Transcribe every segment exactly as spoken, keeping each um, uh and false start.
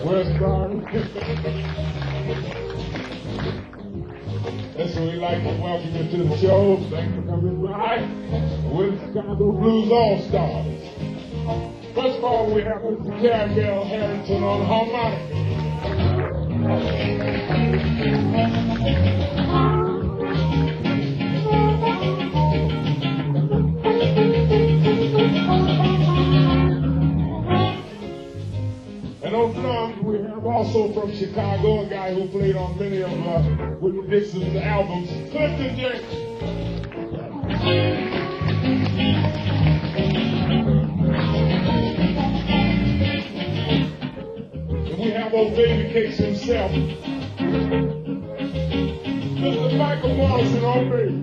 Westbound. And so we'd like to welcome you to the show. Thanks for coming by. We're the Chicago Blues All-Stars. First of all, we have Mister Carabelle Harrington on harmonica. And on drums, we have also from Chicago, a guy who played on many of uh, Whitney Dixon's albums, Clifton Jenkins. And we have old Baby Cakes himself, Mister Michael Morrison on bass.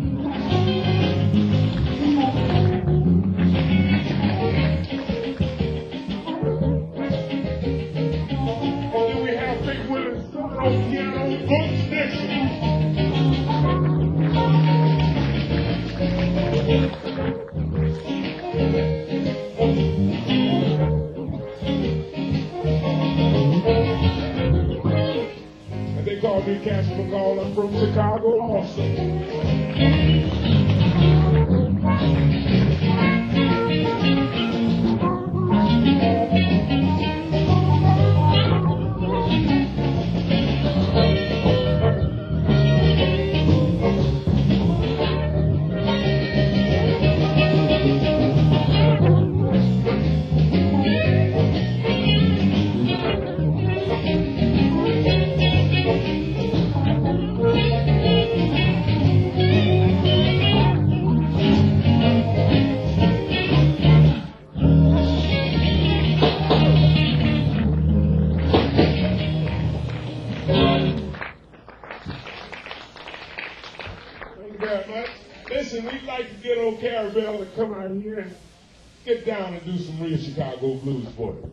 And they call me Cassie McCall. I'm from Chicago also. Listen, we'd like to get old Carabelle to come out here and get down and do some real Chicago blues for you.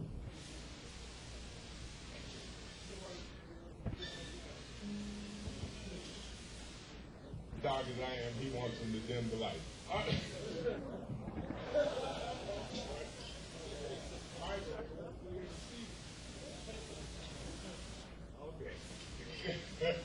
Dark as I am, he wants him to dim the light. All right. Okay.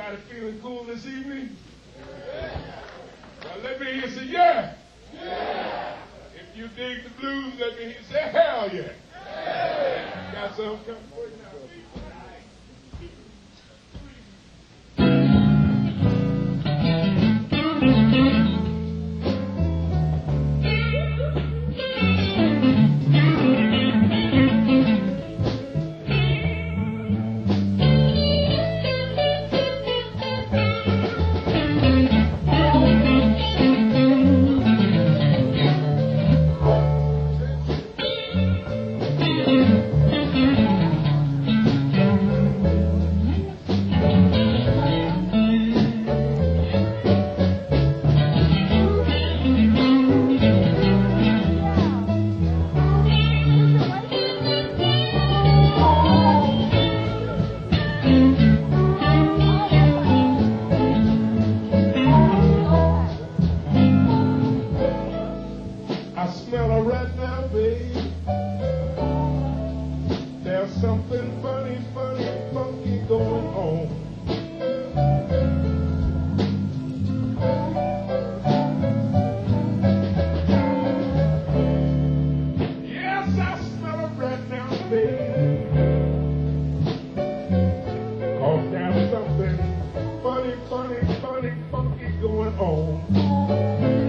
Anybody feeling cool this evening? Well, let me hear you say, yeah. Yeah. If you dig the blues, let me hear you say, hell yeah. Yeah. Got some coming for you now. I smell a rat now, babe. There's something funny, funny, funky going on. Yes, I smell a rat now, babe. Cause there's something funny, funny, funny, funky going on.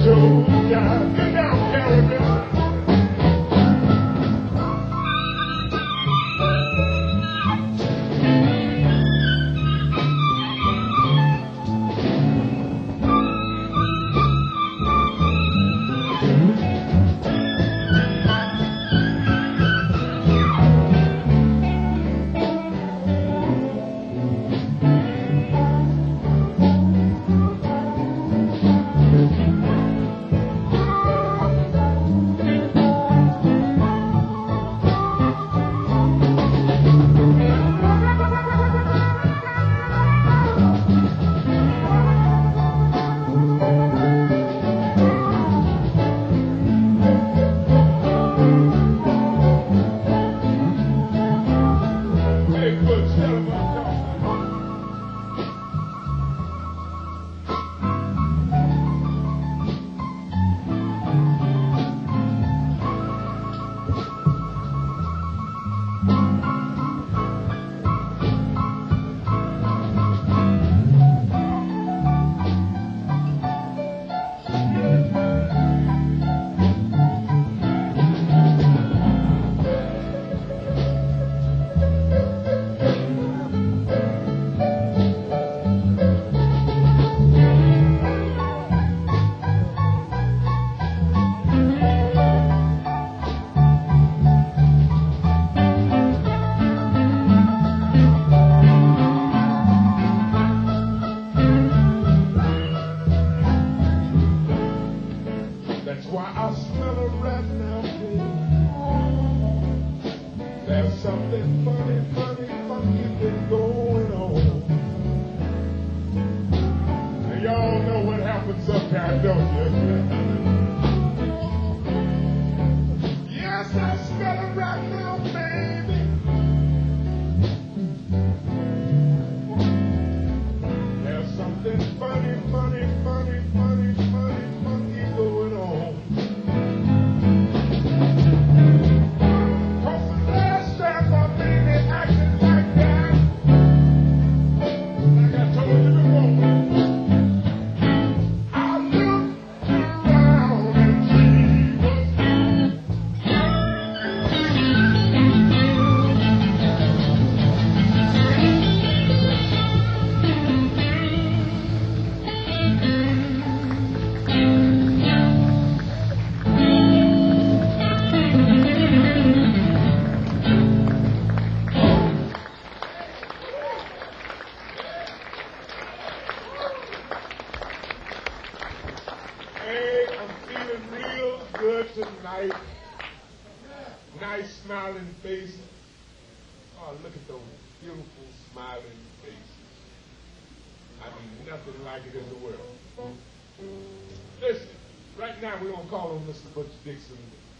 show time. Get down, Caribbean. Mister Butch Dixon,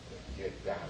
get down.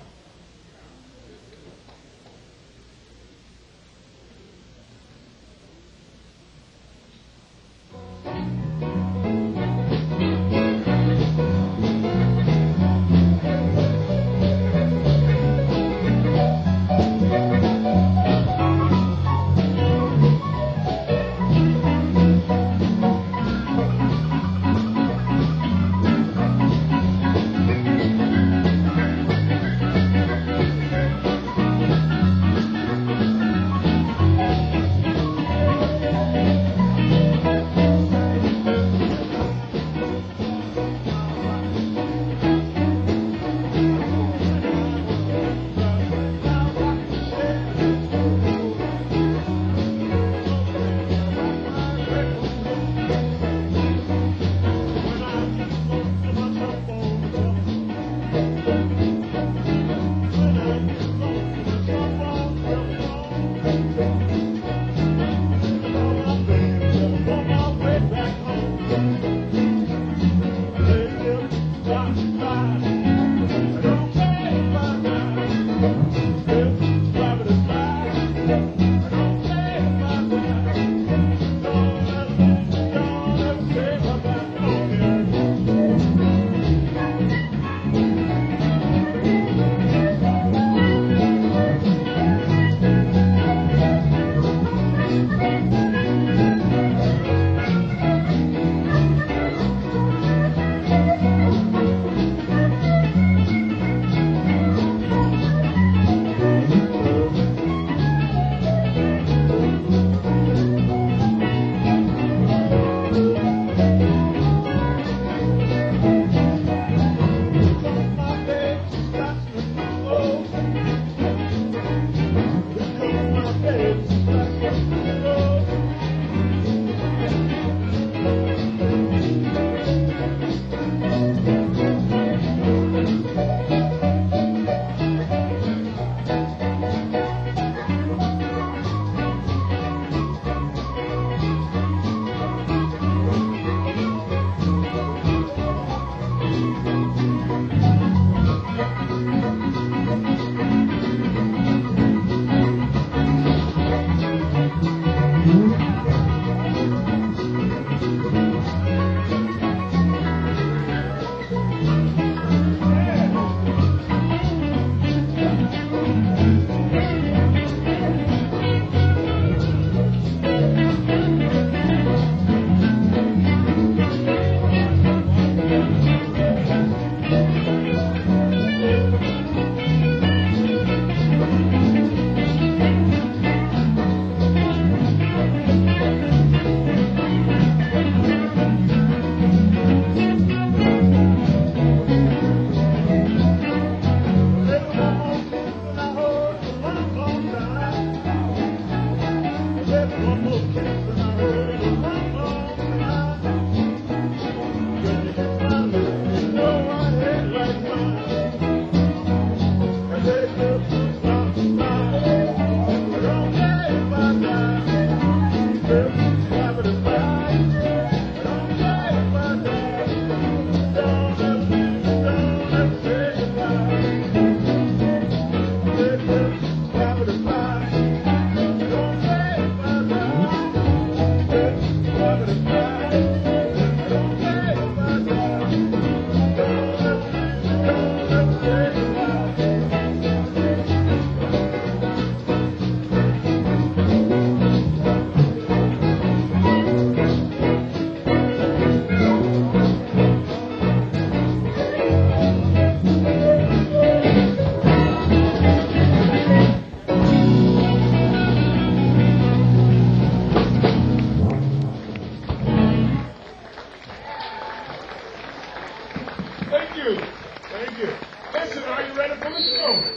you. Thank you. Listen, are you ready for the show?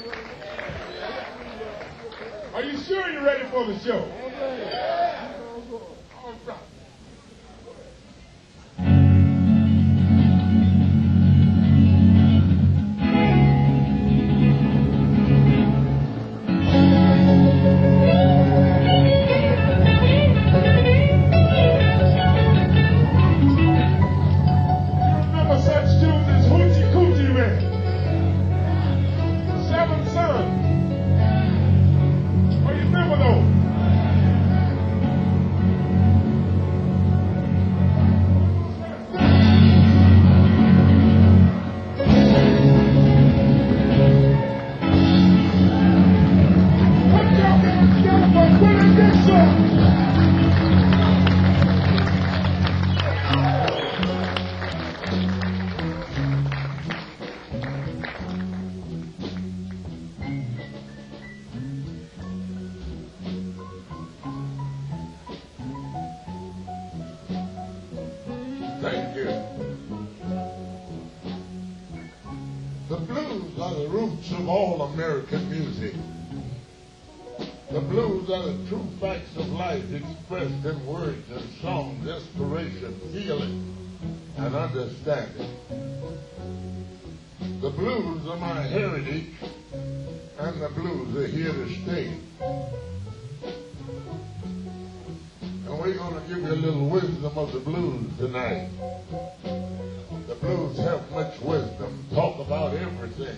Are you sure you're ready for the show? All right. Thank you. The blues are the roots of all American music. The blues are the true facts of life expressed in words and songs, inspiration, feeling, and understanding. The blues are my heritage, and the blues are here to stay. And we're going to give you a little wisdom of the blues tonight. The blues have much wisdom, talk about everything.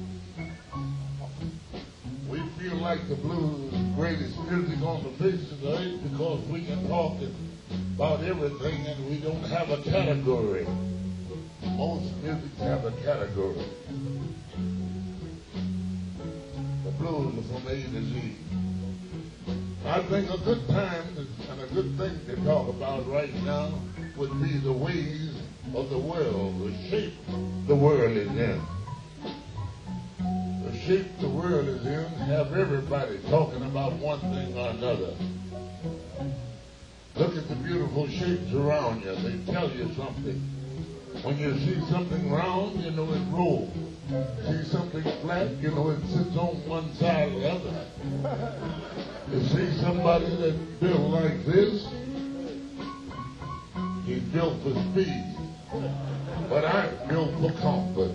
We feel like the blues is the greatest music on the face of the earth because we can talk about everything and we don't have a category. Most music have a category. The blues are from A to Z. I think a good time and a good thing to talk about right now would be the ways of the world, the shape the world is in. The shape the world is in have everybody talking about one thing or another. Look at the beautiful shapes around you. They tell you something. When you see something round, you know it rolls. See something flat, you know it sits on one side or the other. You see somebody that's built like this, he's built for speed. But I'm built for comfort.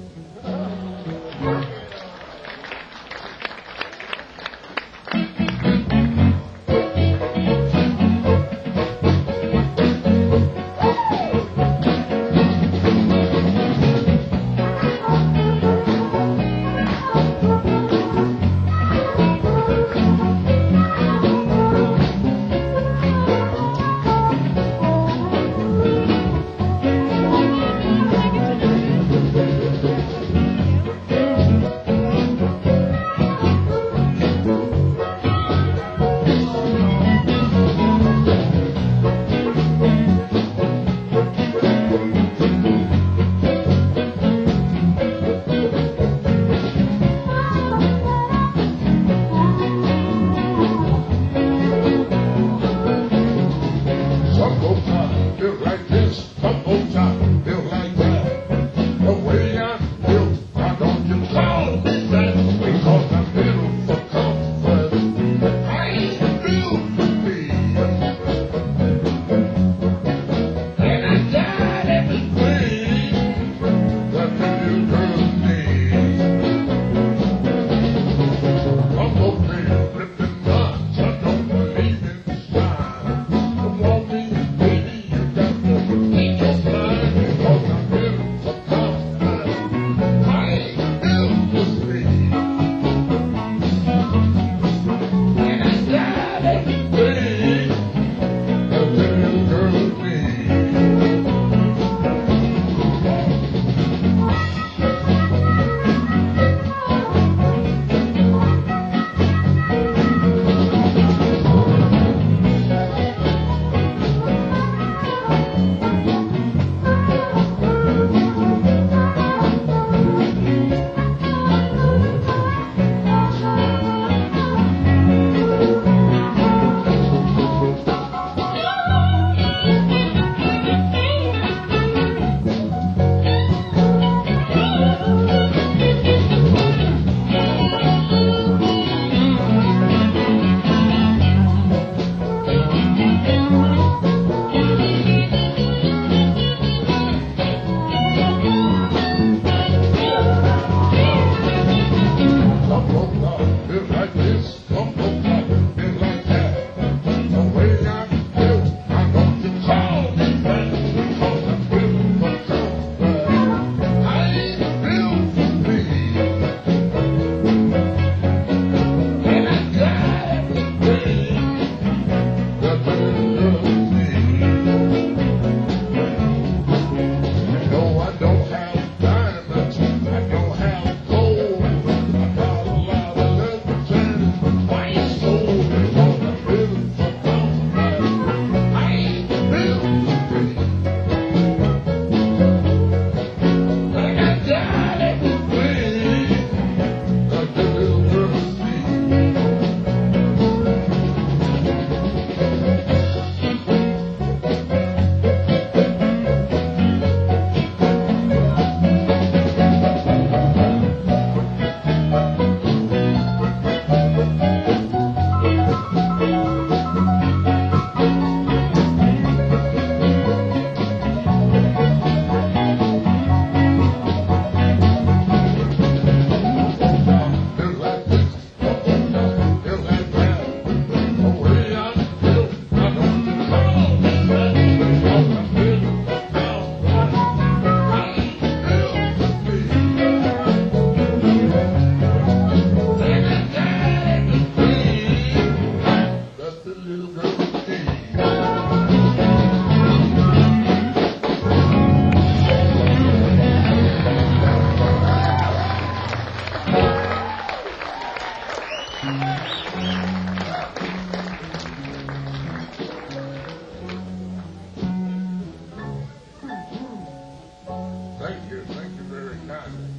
Sunday.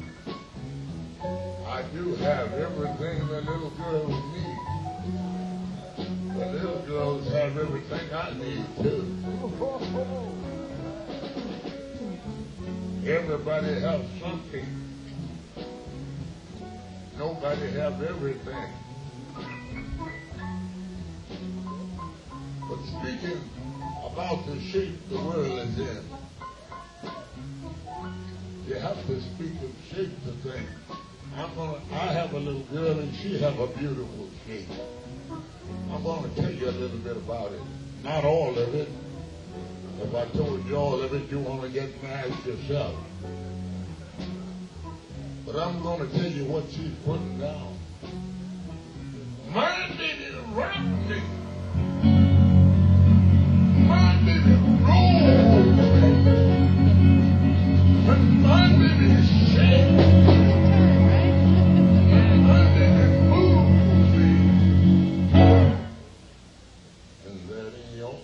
I do have everything the little girls need. The little girls have everything I need too. Everybody has something. Nobody has everything. But speaking about the shape the world is in, you have to speak of shape to things. I'm gonna, I have a little girl and she have a beautiful shape. I'm going to tell you a little bit about it. Not all of it. If I told you all of it, you want to get mad yourself. But I'm going to tell you what she's putting down. My baby rock me. My baby roll me. And my baby shake. And my baby move me. And that ain't all.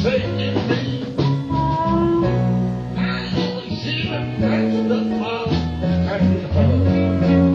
forsaken me. Now she done patched up my patched her.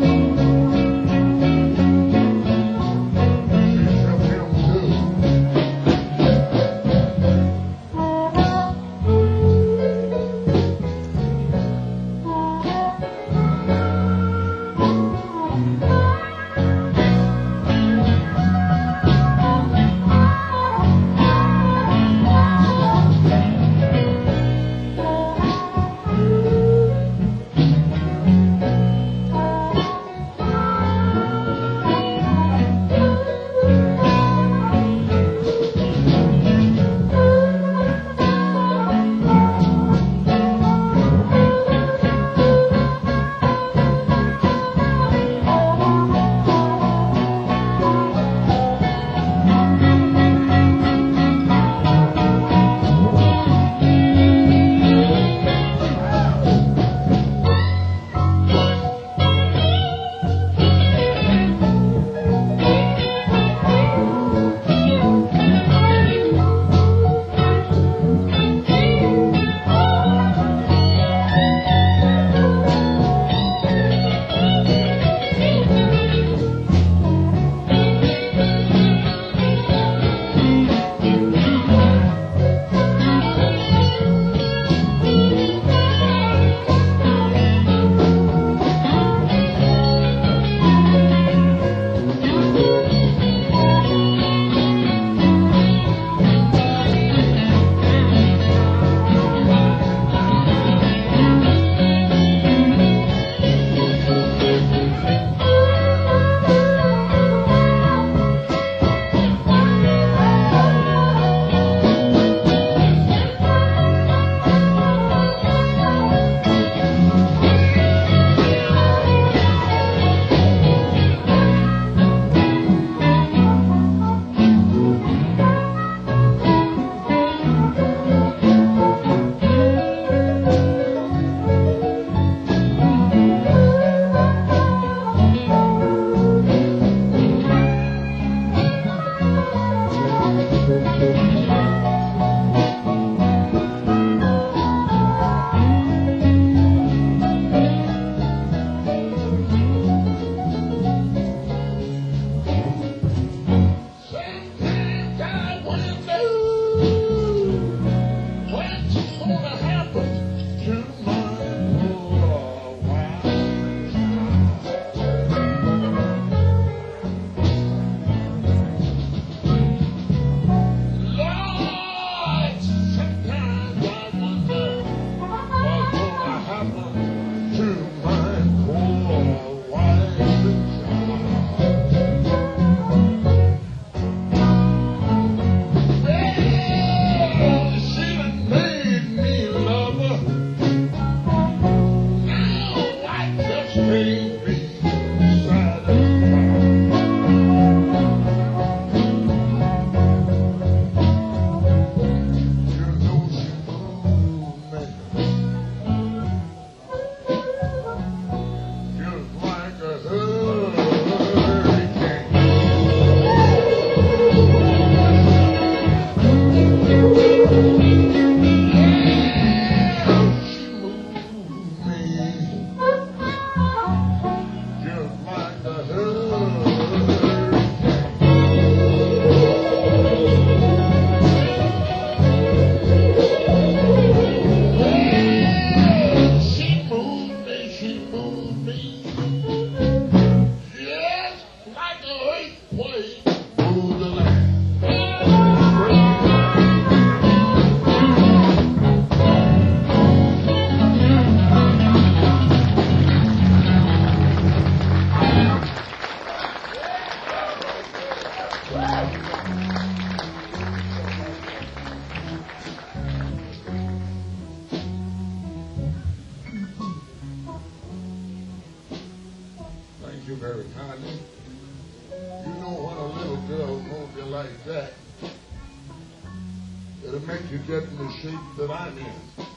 That I'm in,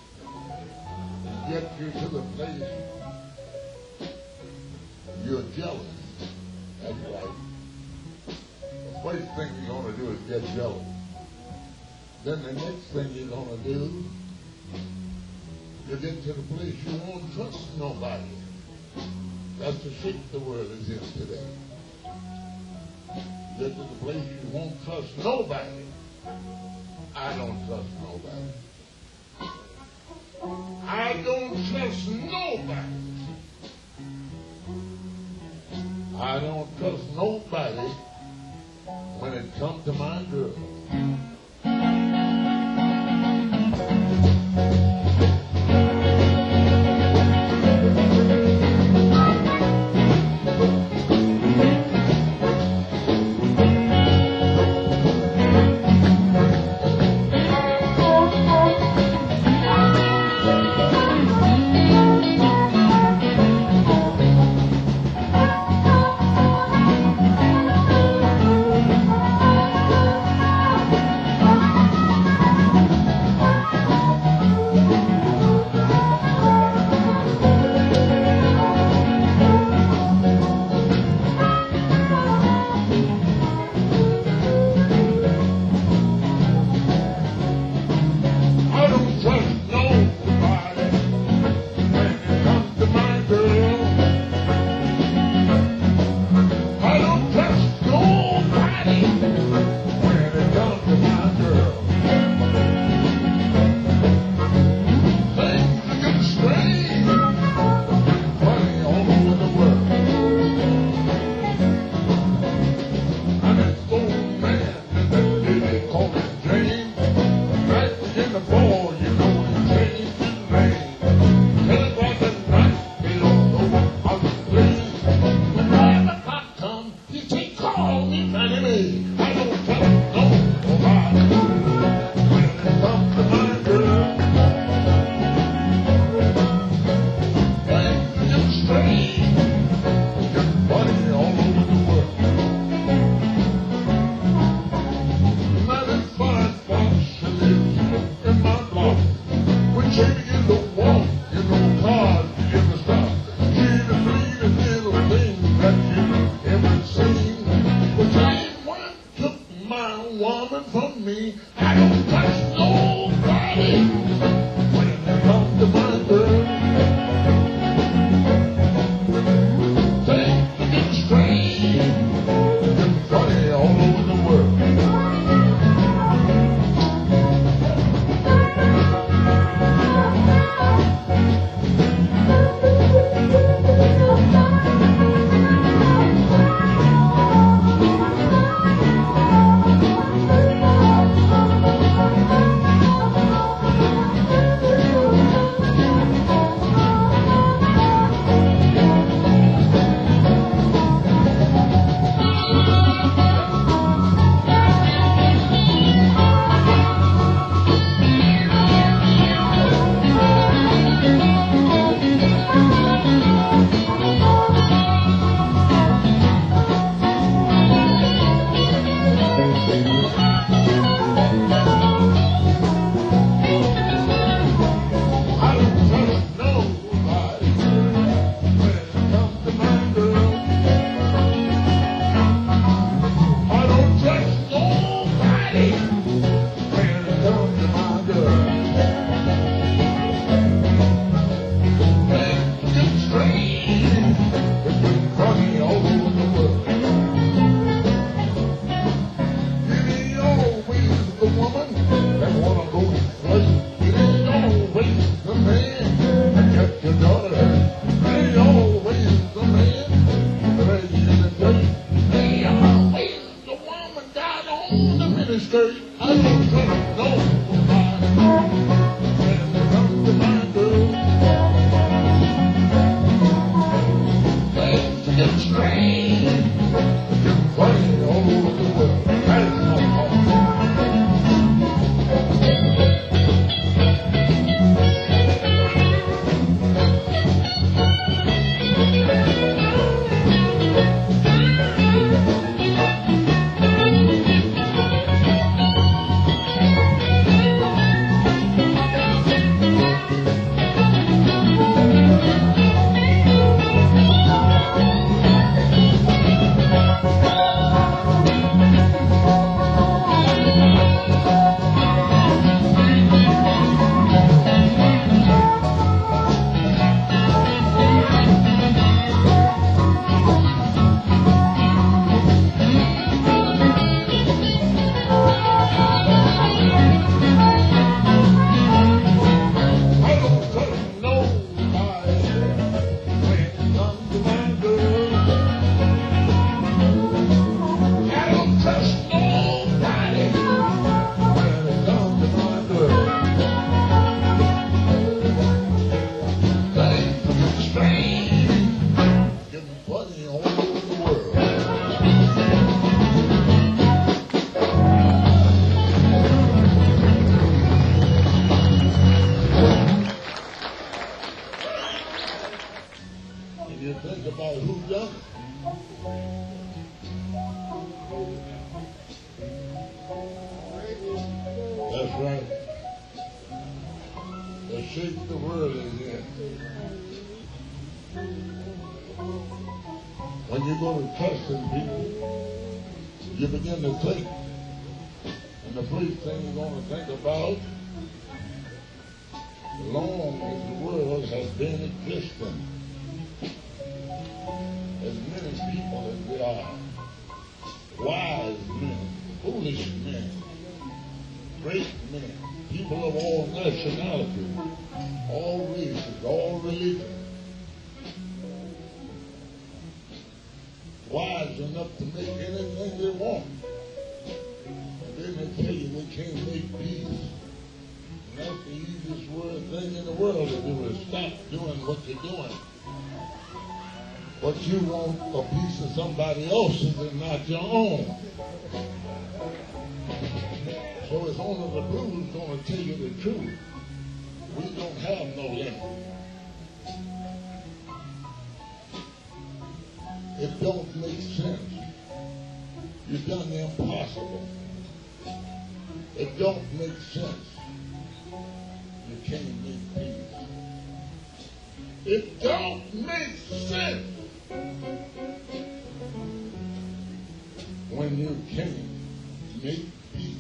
and get you to the place you're jealous. That's right. The first thing you're going to do is get jealous. then the next thing you're going to do, you get to the place you won't trust nobody. That's the shape the world is in today. You get to the place you won't trust nobody. I don't trust nobody. I don't trust nobody. I don't trust nobody when it comes to my girl. That's right. The shape the world is in. When you go to trusting people, you begin to think. And the first thing you're going to think about, long as the world has been existing, as many people as there are, wise men, foolish men, great men, people of all nationalities, all races, all religions, wise enough to make anything they want. And then they tell you they can't make peace. And that's the easiest word thing in the world to do is stop doing what you're doing. But you want a piece of somebody else's and not your own. So it's only the blues going to tell you the truth. We don't have no limit. It don't make sense. You've done the impossible. It don't make sense. You can't make peace. It don't make sense when you can't make peace.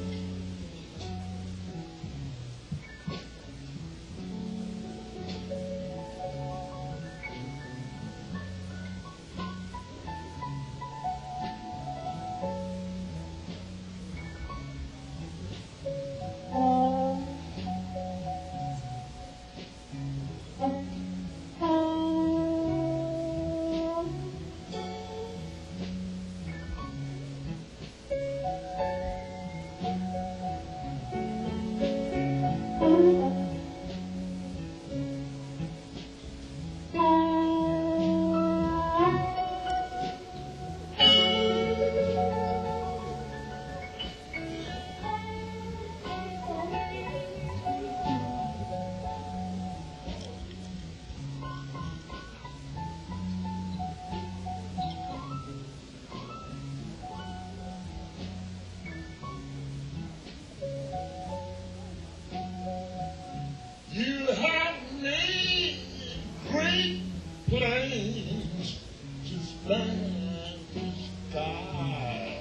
You have made great planes to span the sky.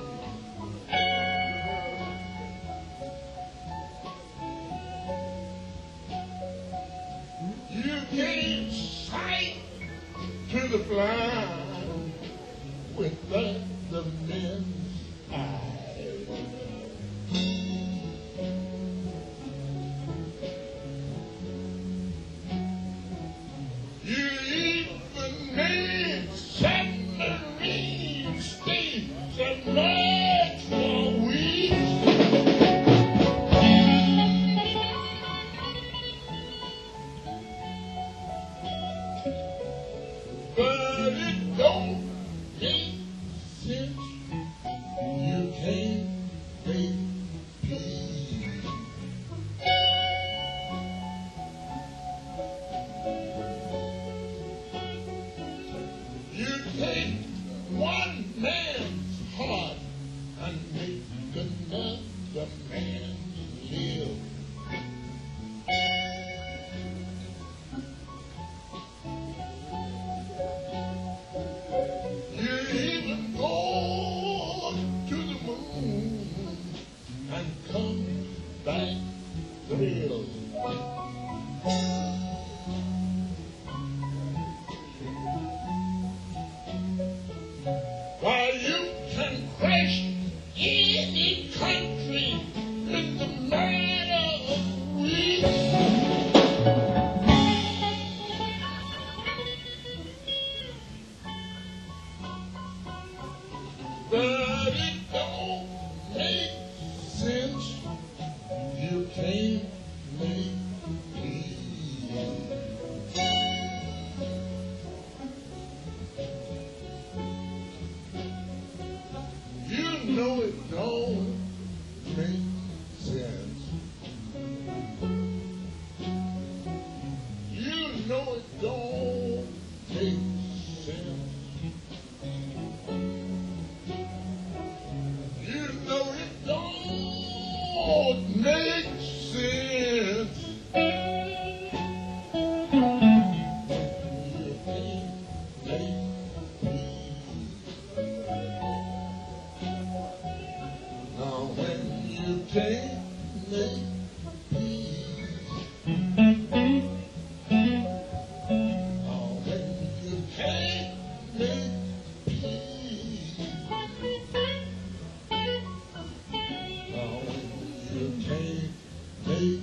You gave sight to the blind without the men's eyes. You even made submarine states and legs for weeks. But it don't make sense. You can't make peace. You take one man's heart and make another man live. You even go to the moon and come back thrilled. While you can crash any country in the matter of weeks. But it don't make sense. You can't make peace. makes sense. You can't make peace. Now when you can't make peace, now when you can't make peace, now when you can't make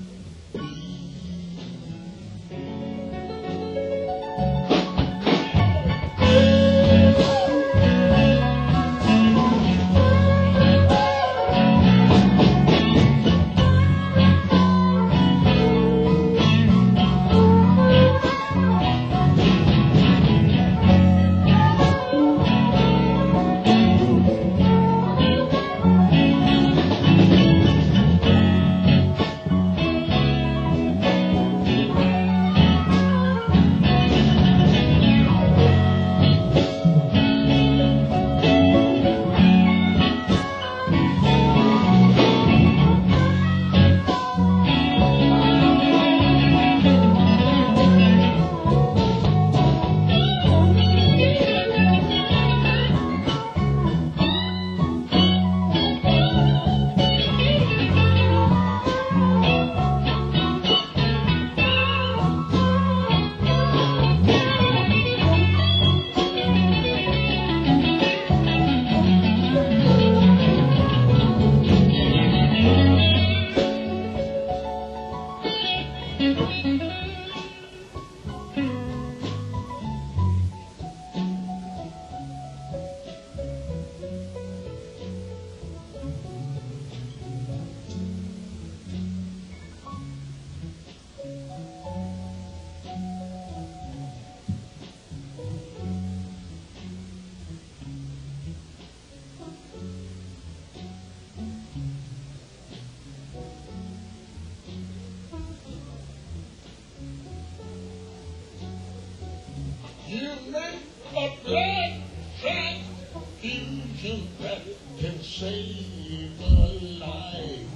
you make a blood transfusion that can save a life.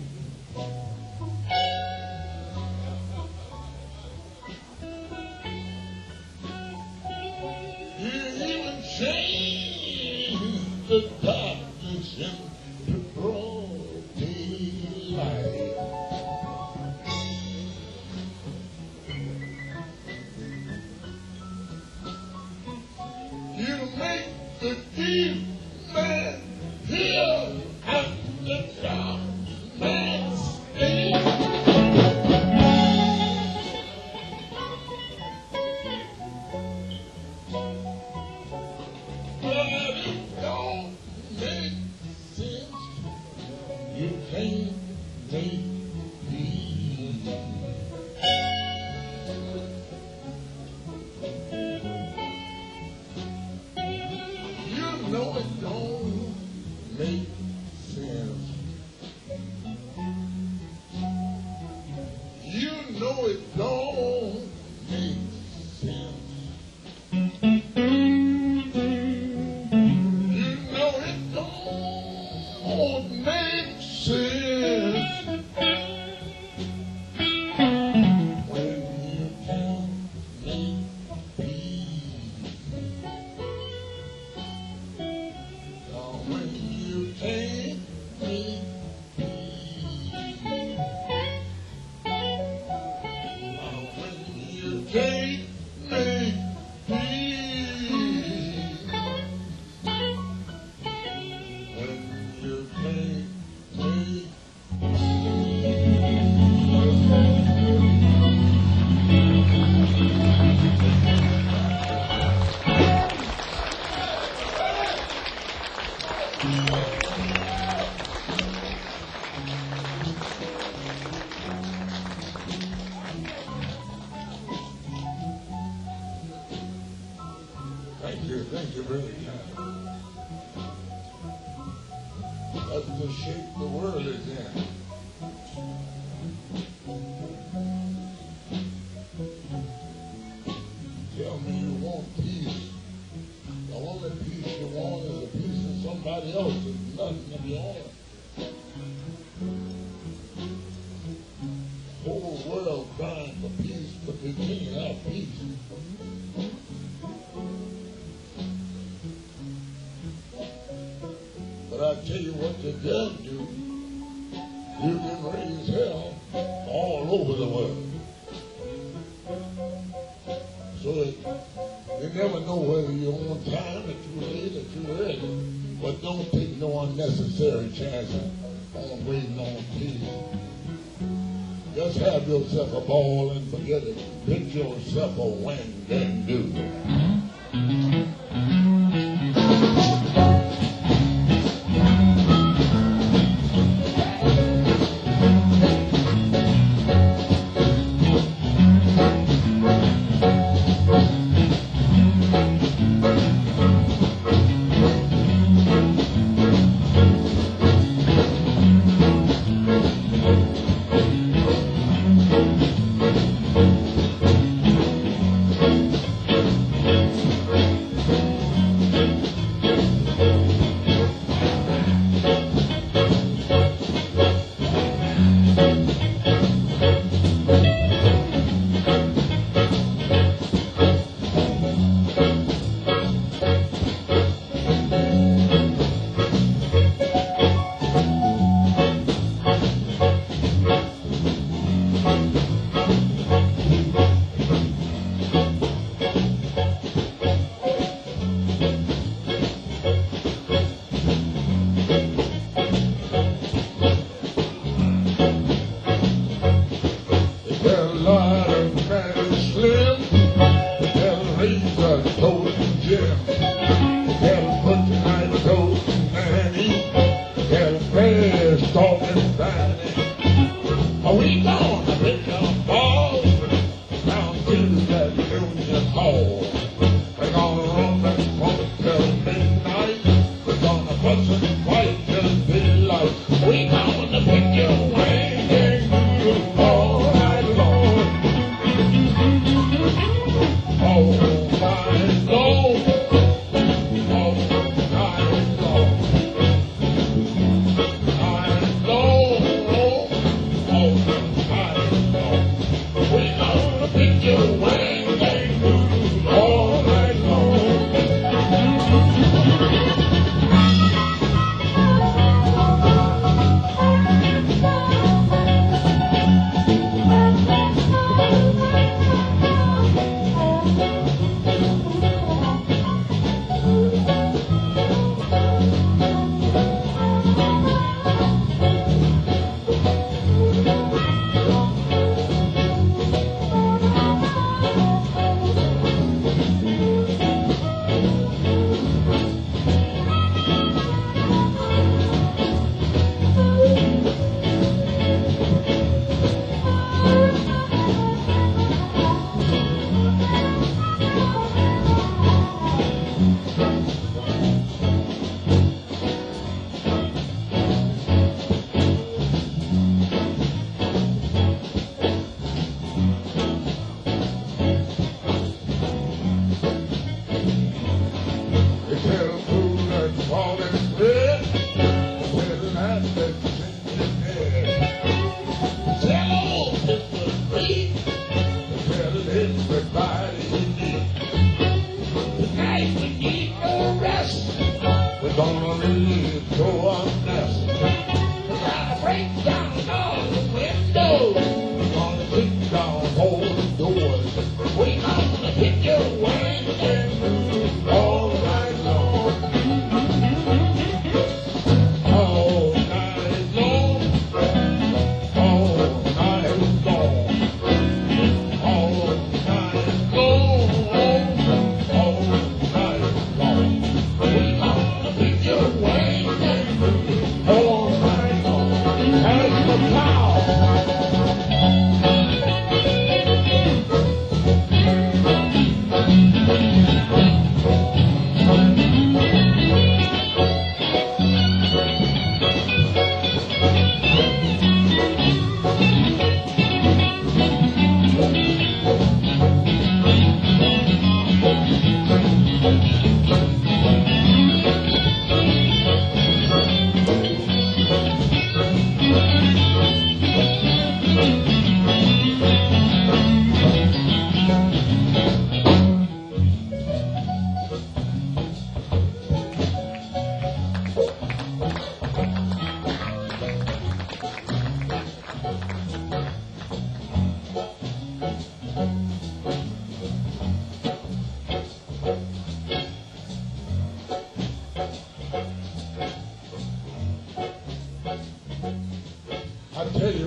You even change the darkness into broad daylight. You make the deep man hear and the dark man speak. But it don't make sense. You can't make peace. You know it don't make sense. You know it don't make sense. You know it don't make sense. When you can't make peace. Now when you can't make peace. Now when you can't make peace. When you can't make Thank you, thank you very much. That's the shape the world is in. Tell me you want peace. The only peace you want is a piece of somebody else's, nothing of your own. between our peace. But I tell you what the devil do. You can raise hell all over the world. So that you never know whether you're on time or too late or too early. But don't take no unnecessary chances on waiting on peace. Just have yourself a ball and forget it. Pick yourself a when then do.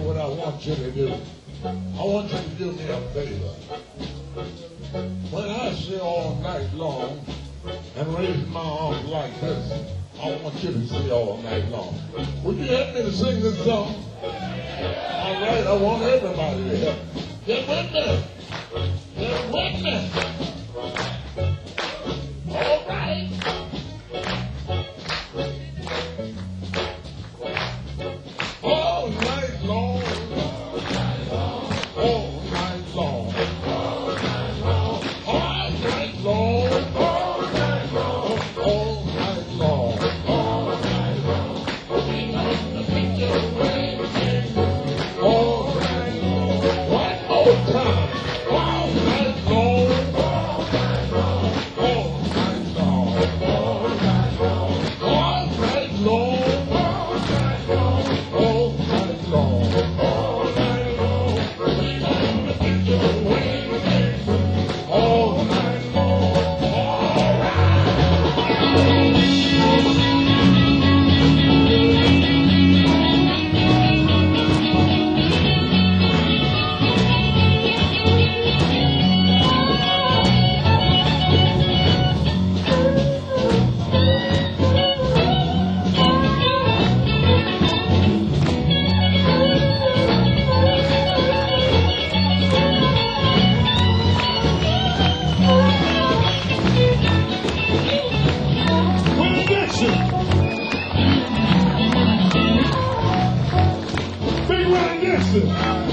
what I want you to do. I want you to do me a favor. When I say all night long and raise my arms like this, I want you to say all night long. Would you help me to sing this song? All right, I want everybody to help. Get with me. Get with me. All right. All night long. All night long. All night long. All night long. All night long. All night long. All night long. We gonna pick your way. All night long. One more time. All night long. All night long. All night long. All night long. All night long. All night long. All night long. All night long. We gonna pick your way. All night long. All right. Willie Dixon. Big Willie Dixon.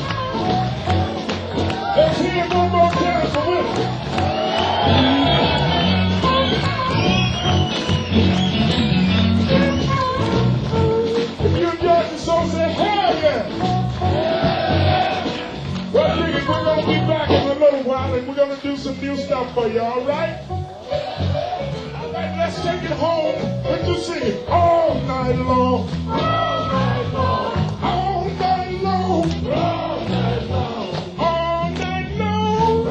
Let's hear it one more time for Willie. If you enjoyed the song, say hell yeah. Well, Jiggy, we're going to be back in a little while and we're going to do some new stuff for you, all right? All right, let's take it home and just sing it all night long. All night long. All night long. All night long. All night long.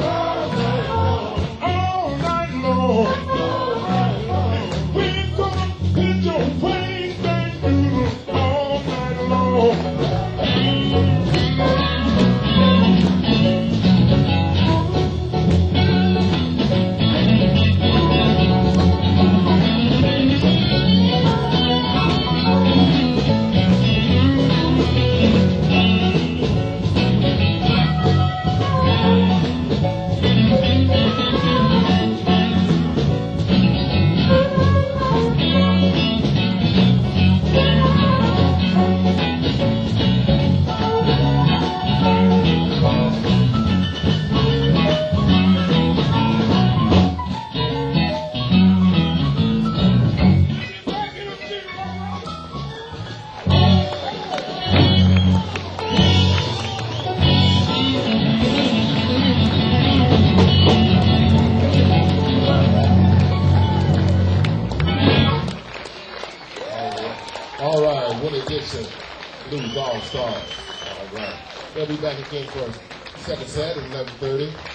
All night long. All night long. We're gonna hit your way, baby, all night long. All right, Willie Dixon, Blues All Stars. All right. They'll be back again for a second set at eleven thirty.